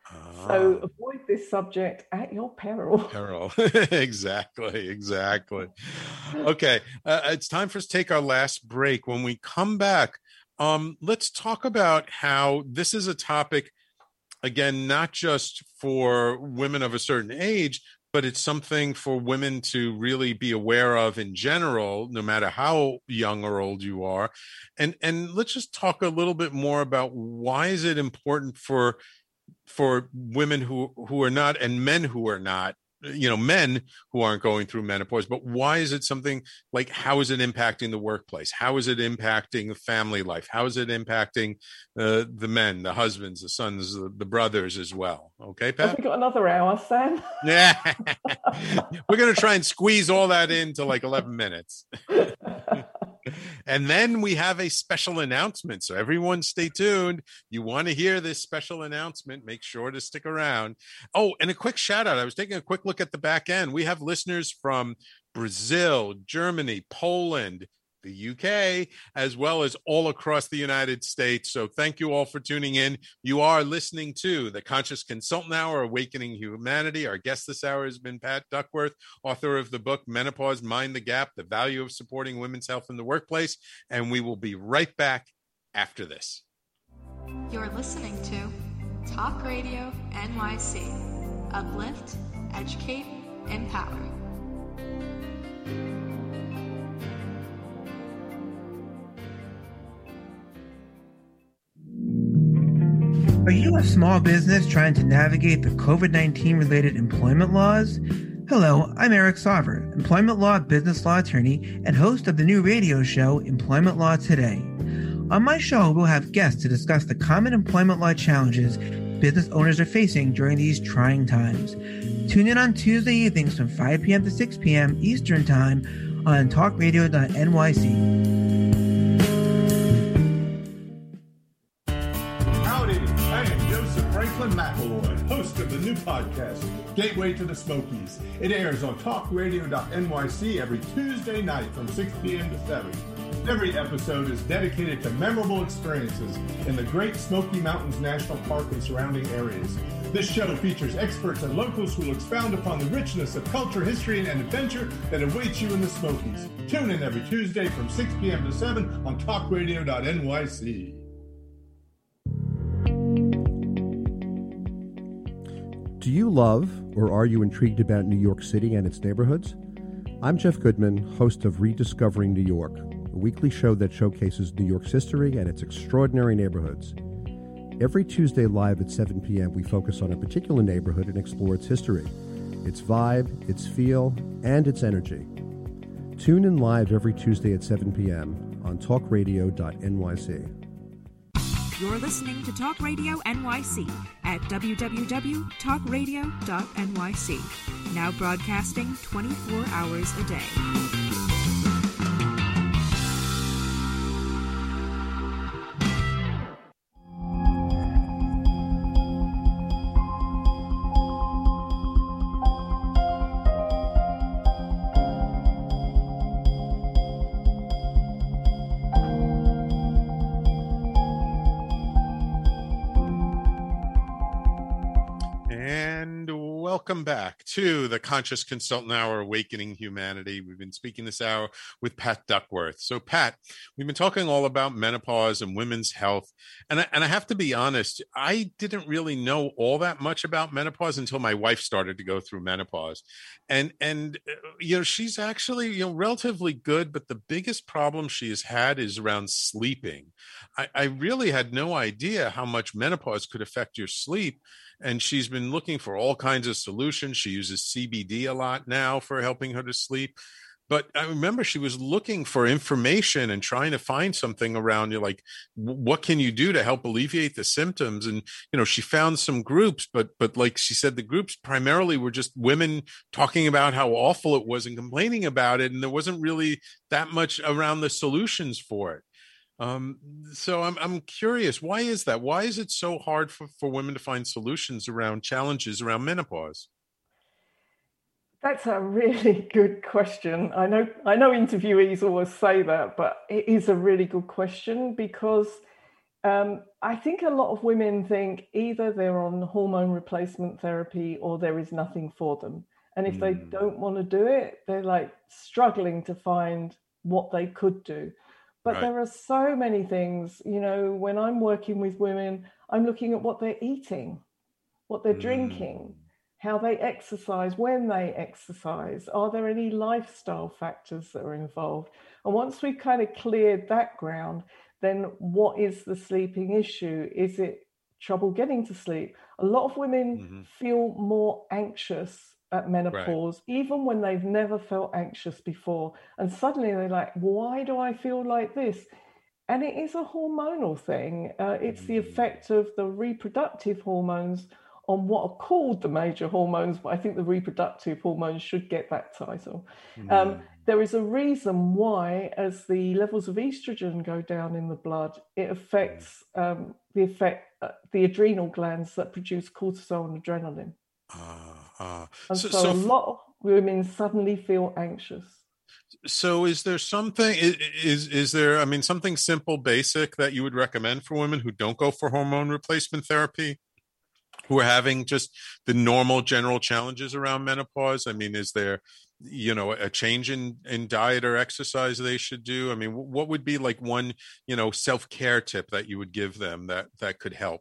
So avoid this subject at your peril. Peril. Exactly. Okay. It's time for us to take our last break. When we come back, let's talk about how this is a topic, again, not just for women of a certain age, but it's something for women to really be aware of in general, no matter how young or old you are. And let's just talk a little bit more about why is it important for women who are not, and men who are not, men who aren't going through menopause, but why is it something like, how is it impacting the workplace? How is it impacting family life? How is it impacting the men, the husbands, the sons, the brothers as well? Okay, Pat? Have we got another hour, Sam? Yeah. We're going to try and squeeze all that into like 11 minutes. And then we have a special announcement. So everyone stay tuned. You want to hear this special announcement, make sure to stick around. Oh, and a quick shout out. I was taking a quick look at the back end. We have listeners from Brazil, Germany, Poland, the UK, as well as all across the United States. So thank you all for tuning in. You are listening to the Conscious Consultant Hour, Awakening Humanity. Our guest this hour has been Pat Duckworth, author of the book Menopause, Mind the Gap, The Value of Supporting Women's Health in the Workplace. And we will be right back after this. You're listening to Talk Radio NYC. Uplift, educate, empower. Are you a small business trying to navigate the COVID-19 related employment laws? Hello, I'm Eric Sauver, employment law, business law attorney, and host of the new radio show, Employment Law Today. On my show, we'll have guests to discuss the common employment law challenges business owners are facing during these trying times. Tune in on Tuesday evenings from 5 p.m. to 6 p.m. Eastern Time on talkradio.nyc. Franklin McElroy, host of the new podcast, Gateway to the Smokies. It airs on talkradio.nyc every Tuesday night from 6 p.m. to 7. Every episode is dedicated to memorable experiences in the Great Smoky Mountains National Park and surrounding areas. This show features experts and locals who will expound upon the richness of culture, history, and adventure that awaits you in the Smokies. Tune in every Tuesday from 6 p.m. to 7 on talkradio.nyc. Do you love or are you intrigued about New York City and its neighborhoods? I'm Jeff Goodman, host of Rediscovering New York, a weekly show that showcases New York's history and its extraordinary neighborhoods. Every Tuesday live at 7 p.m., we focus on a particular neighborhood and explore its history, its vibe, its feel, and its energy. Tune in live every Tuesday at 7 p.m. on talkradio.nyc. You're listening to Talk Radio NYC at www.talkradio.nyc. Now broadcasting 24 hours a day. Welcome back to the Conscious Consultant Hour, Awakening Humanity. We've been speaking this hour with Pat Duckworth. So, Pat, we've been talking all about menopause and women's health. And I have to be honest, I didn't really know all that much about menopause until my wife started to go through menopause. And she's actually, relatively good, but the biggest problem she has had is around sleeping. I really had no idea how much menopause could affect your sleep. And she's been looking for all kinds of solutions. She uses CBD a lot now for helping her to sleep. But I remember she was looking for information and trying to find something around, like, what can you do to help alleviate the symptoms? And, she found some groups, but like she said, the groups primarily were just women talking about how awful it was and complaining about it. And there wasn't really that much around the solutions for it. So I'm curious, why is that? Why is it so hard for women to find solutions around challenges around menopause? That's a really good question. I know interviewees always say that, but it is a really good question because I think a lot of women think either they're on hormone replacement therapy or there is nothing for them. And if they don't want to do it, they're like struggling to find what they could do. But there are so many things, you know, when I'm working with women, I'm looking at what they're eating, what they're drinking, how they exercise, when they exercise. Are there any lifestyle factors that are involved? And once we've kind of cleared that ground, then what is the sleeping issue? Is it trouble getting to sleep? A lot of women feel more anxious at menopause, even when they've never felt anxious before. And suddenly they're like, why do I feel like this? And it is a hormonal thing. It's the effect of the reproductive hormones on what are called the major hormones, but I think the reproductive hormones should get that title. There is a reason why, as the levels of estrogen go down in the blood, it affects the adrenal glands that produce cortisol and adrenaline. And so a lot of women suddenly feel anxious. So is there something, is there, I mean, something simple, basic that you would recommend for women who don't go for hormone replacement therapy, who are having just the normal general challenges around menopause? I mean, is there, you know, a change in diet or exercise they should do? I mean, what would be like one, you know, self-care tip that you would give them that could help?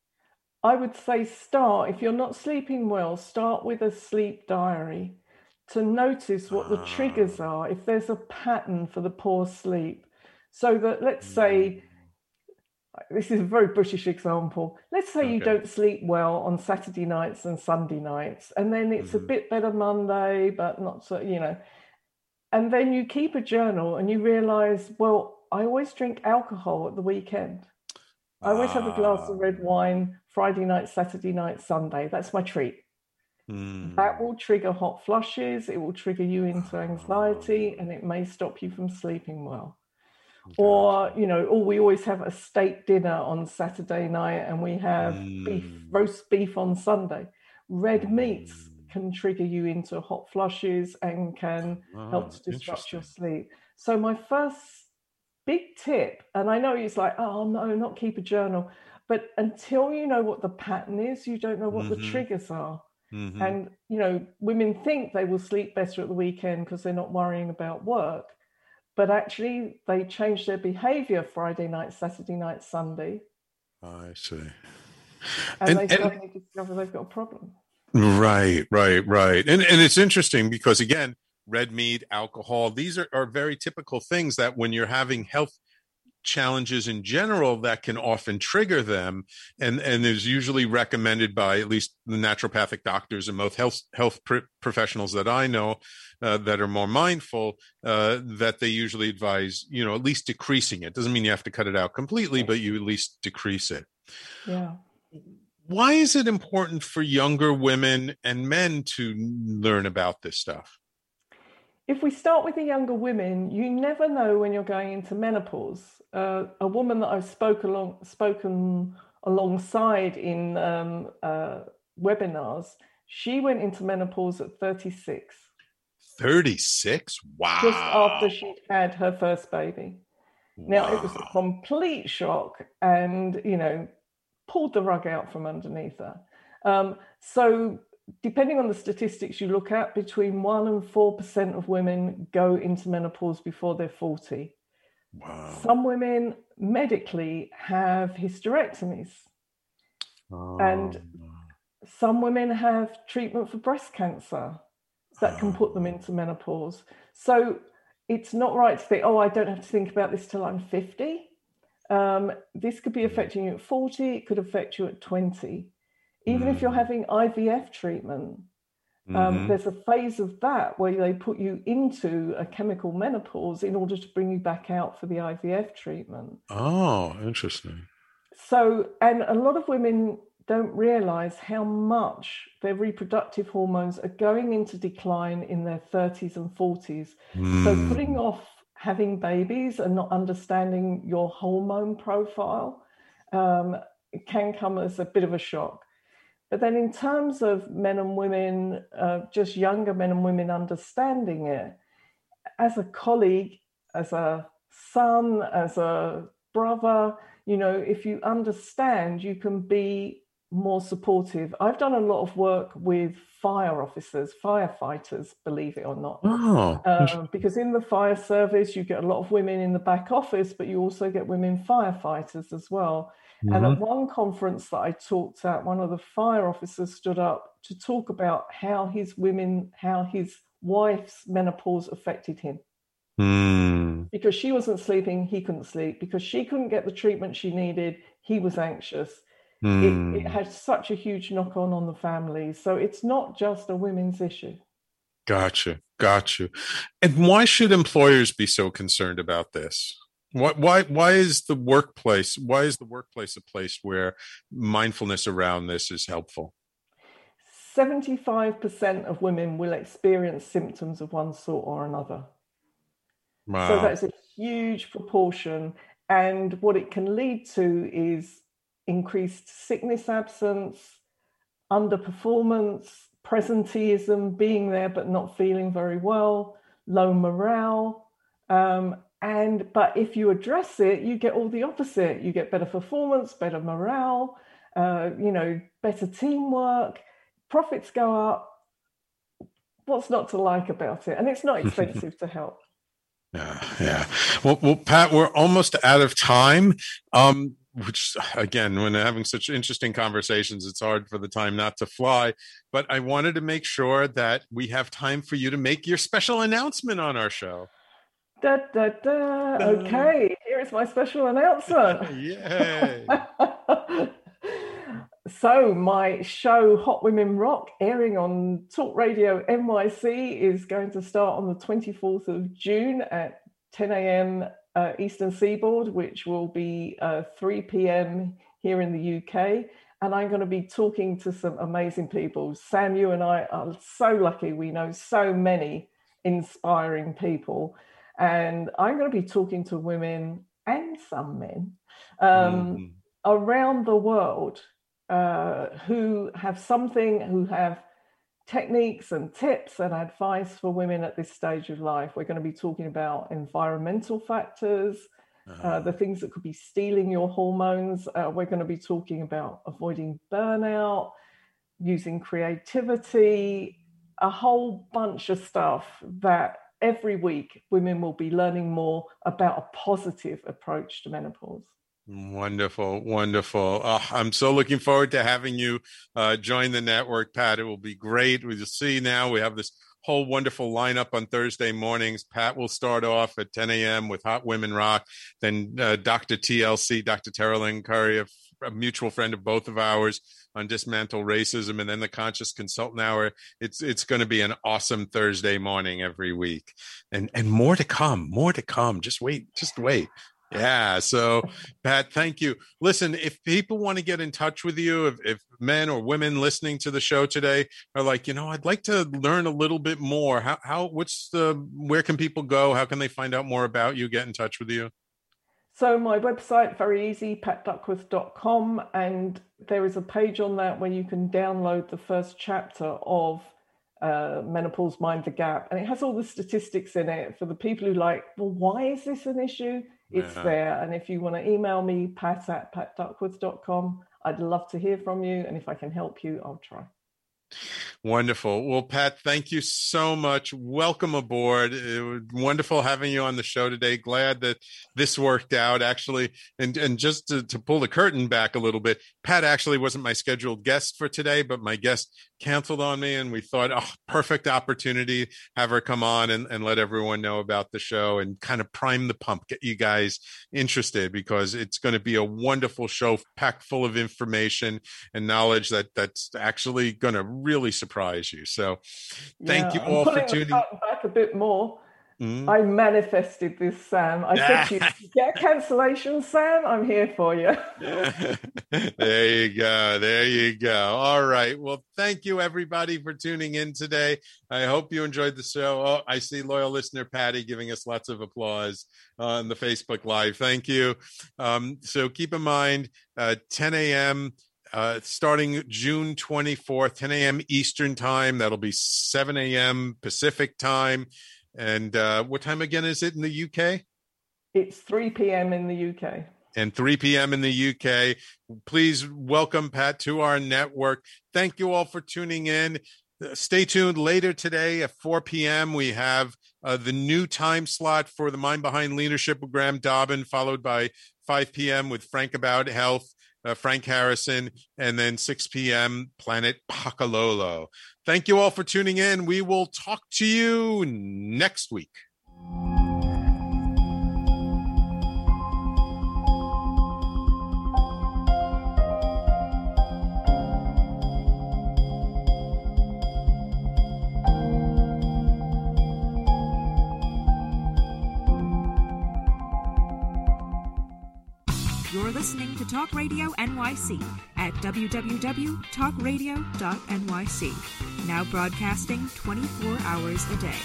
I would say if you're not sleeping well, start with a sleep diary to notice what the triggers are, if there's a pattern for the poor sleep. So that, let's say, this is a very British example. Let's say you don't sleep well on Saturday nights and Sunday nights, and then it's a bit better Monday, but not so, you know. And then you keep a journal and you realize, well, I always drink alcohol at the weekend. I always have a glass of red wine Friday night, Saturday night, Sunday. That's my treat. That will trigger hot flushes. It will trigger you into anxiety, and it may stop you from sleeping well. Or, you know, we always have a steak dinner on Saturday night and we have roast beef on Sunday. Red meats can trigger you into hot flushes and can help to disrupt your sleep. So my first big tip, and I know it's like, oh no, not keep a journal, but until you know what the pattern is, you don't know what the triggers are. And, you know, women think they will sleep better at the weekend because they're not worrying about work. But actually, they change their behavior Friday night, Saturday night, Sunday. I see. And they suddenly discover they've got a problem. Right. And it's interesting because, again, red meat, alcohol, these are very typical things that when you're having health challenges in general that can often trigger them, and is usually recommended by at least the naturopathic doctors and most health professionals that I know that are more mindful, that they usually advise, you know, at least decreasing it. Doesn't mean you have to cut it out completely, but you at least decrease it. Yeah. Why is it important for younger women and men to learn about this stuff? If we start with the younger women, you never know when you're going into menopause. A woman that I've spoken alongside in webinars, she went into menopause at 36. 36? Wow. Just after she'd had her first baby. Wow. Now, it was a complete shock and, you know, pulled the rug out from underneath her. So depending on the statistics you look at, between 1% and 4% of women go into menopause before they're 40. Wow. Some women medically have hysterectomies. And some women have treatment for breast cancer that can put them into menopause. So it's not right to think, oh, I don't have to think about this till I'm 50. This could be affecting you at 40. It could affect you at 20. Even if you're having IVF treatment, there's a phase of that where they put you into a chemical menopause in order to bring you back out for the IVF treatment. Oh, interesting. So, and a lot of women don't realize how much their reproductive hormones are going into decline in their 30s and 40s. So putting off having babies and not understanding your hormone profile it can come as a bit of a shock. But then in terms of men and women, just younger men and women understanding it, as a colleague, as a son, as a brother, You know, if you understand, you can be more supportive. I've done a lot of work with fire officers, firefighters, believe it or not. Because in the fire service, you get a lot of women in the back office, but you also get women firefighters as well. Mm-hmm. And at one conference that I talked at, one of the fire officers stood up to talk about how his wife's menopause affected him. Because she wasn't sleeping, he couldn't sleep. Because she couldn't get the treatment she needed, he was anxious. It had such a huge knock-on the family. So it's not just a women's issue. Got you. And why should employers be so concerned about this? Why is the workplace a place where mindfulness around this is helpful? 75% of women will experience symptoms of one sort or another. Wow. So that's a huge proportion. And what it can lead to is increased sickness absence, underperformance, presenteeism, being there but not feeling very well, low morale. But if you address it, you get all the opposite. You get better performance, better morale, better teamwork, profits go up. What's not to like about it? And it's not expensive to help. Yeah. Well, Pat, we're almost out of time. Which, again, when having such interesting conversations, it's hard for the time not to fly. But I wanted to make sure that we have time for you to make your special announcement on our show. Okay, here is my special announcement. Yay! So my show, Hot Women Rock, airing on Talk Radio NYC, is going to start on the 24th of June at 10 a.m. Eastern Seaboard, which will be 3 p.m. here in the UK. And I'm going to be talking to some amazing people. Sam, you and I are so lucky. We know so many inspiring people. And I'm going to be talking to women and some men around the world who have techniques and tips and advice for women at this stage of life. We're going to be talking about environmental factors, the things that could be stealing your hormones. We're going to be talking about avoiding burnout, using creativity, a whole bunch of stuff that every week women will be learning more about a positive approach to menopause. Wonderful. I'm so looking forward to having you join the network, Pat. It will be great. We just see now we have this whole wonderful lineup on Thursday mornings. Pat will start off at 10 a.m. with Hot Women Rock. Then Dr. TLC, Dr. Tara Lynn Curry, a mutual friend of both of ours, on Dismantle Racism, and then the Conscious Consultant Hour. It's going to be an awesome Thursday morning every week, and more to come. Just wait. Yeah. So, Pat, thank you. Listen, if people want to get in touch with you, if men or women listening to the show today are like, I'd like to learn a little bit more, where can people go? How can they find out more about you, get in touch with you? So my website, very easy, patduckworth.com. And there is a page on that where you can download the first chapter of Menopause Mind the Gap. And it has all the statistics in it for the people who why is this an issue? It's there. And if you want to email me, pat@patduckworth.com, I'd love to hear from you. And if I can help you, I'll try. Wonderful. Well, Pat, thank you so much. Welcome aboard. It was wonderful having you on the show today. Glad that this worked out, actually. And just to pull the curtain back a little bit, Pat actually wasn't my scheduled guest for today, but my guest canceled on me, and we thought, perfect opportunity, have her come on and let everyone know about the show and kind of prime the pump, get you guys interested, because it's going to be a wonderful show packed full of information and knowledge that's actually going to really surprise you. So thank you all for tuning in. Back a bit more. I manifested this, Sam. I said to you, get a cancellation, Sam. I'm here for you. There you go. All right. Well, thank you, everybody, for tuning in today. I hope you enjoyed the show. Oh, I see loyal listener Patty giving us lots of applause on the Facebook Live. Thank you. So keep in mind, 10 a.m., starting June 24th, 10 a.m. Eastern time. That'll be 7 a.m. Pacific time. And what time again is it in the UK? It's 3 p.m. in the UK. and 3 p.m. in the UK. Please welcome Pat to our network. Thank you all for tuning in. Stay tuned. Later today at 4 p.m. we have the new time slot for the Mind Behind Leadership with Graham Dobbin, followed by 5 p.m. with Frank About Health, Frank Harrison, and then 6 p.m. Planet Pakalolo. Thank you all for tuning in. We will talk to you next week. You're listening to Talk Radio NYC at www.talkradio.nyc. Now broadcasting 24 hours a day.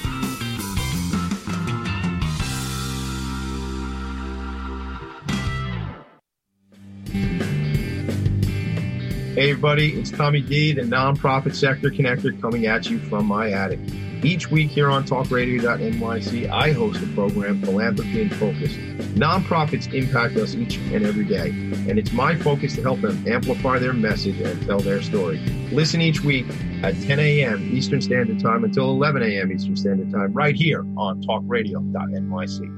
Hey everybody, it's Tommy D, the Nonprofit Sector Connector, coming at you from my attic. Each week here on talkradio.nyc, I host a program, Philanthropy in Focus. Nonprofits impact us each and every day, and it's my focus to help them amplify their message and tell their story. Listen each week at 10 a.m. Eastern Standard Time until 11 a.m. Eastern Standard Time, right here on talkradio.nyc.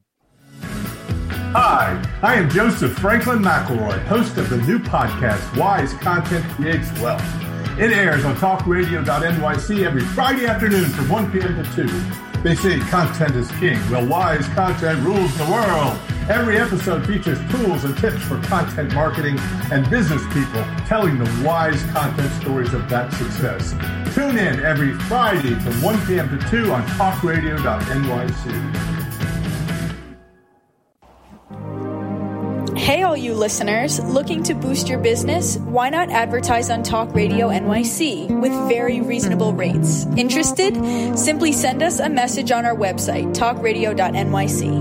Hi, I am Joseph Franklin McElroy, host of the new podcast, Wise Content Creates Wealth. It airs on talkradio.nyc every Friday afternoon from 1 p.m. to 2. They say content is king. Well, wise content rules the world. Every episode features tools and tips for content marketing and business people telling the wise content stories of that success. Tune in every Friday from 1 p.m. to 2 on talkradio.nyc. Hey all you listeners, looking to boost your business? Why not advertise on Talk Radio NYC with very reasonable rates? Interested? Simply send us a message on our website, talkradio.nyc.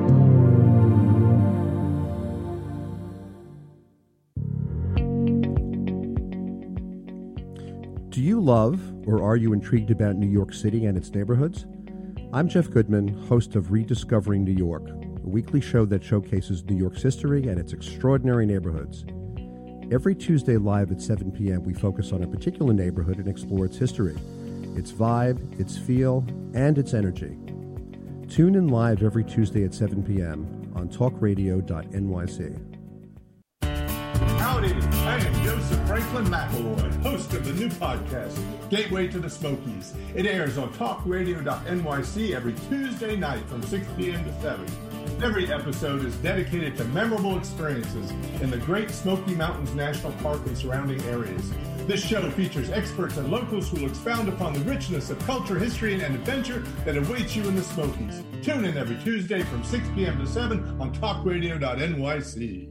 Do you love or are you intrigued about New York City and its neighborhoods? I'm Jeff Goodman, host of Rediscovering New York, a weekly show that showcases New York's history and its extraordinary neighborhoods. Every Tuesday live at 7 p.m., we focus on a particular neighborhood and explore its history, its vibe, its feel, and its energy. Tune in live every Tuesday at 7 p.m. on talkradio.nyc. Howdy, I am Joseph Franklin McElroy, host of the new podcast, Gateway to the Smokies. It airs on talkradio.nyc every Tuesday night from 6 p.m. to 7. Every episode is dedicated to memorable experiences in the Great Smoky Mountains National Park and surrounding areas. This show features experts and locals who will expound upon the richness of culture, history, and adventure that awaits you in the Smokies. Tune in every Tuesday from 6 p.m. to 7 on talkradio.nyc.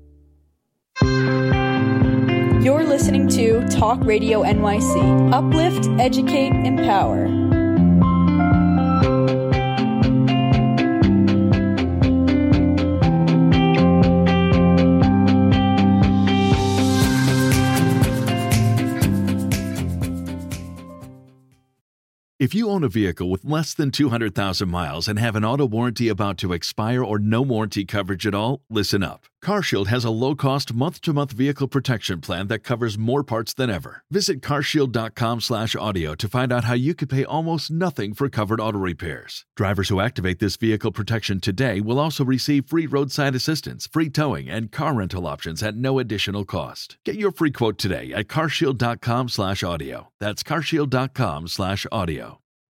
You're listening to Talk Radio NYC. Uplift, educate, empower. If you own a vehicle with less than 200,000 miles and have an auto warranty about to expire or no warranty coverage at all, listen up. CarShield has a low-cost month-to-month vehicle protection plan that covers more parts than ever. Visit carshield.com/audio to find out how you could pay almost nothing for covered auto repairs. Drivers who activate this vehicle protection today will also receive free roadside assistance, free towing, and car rental options at no additional cost. Get your free quote today at carshield.com/audio. That's carshield.com/audio.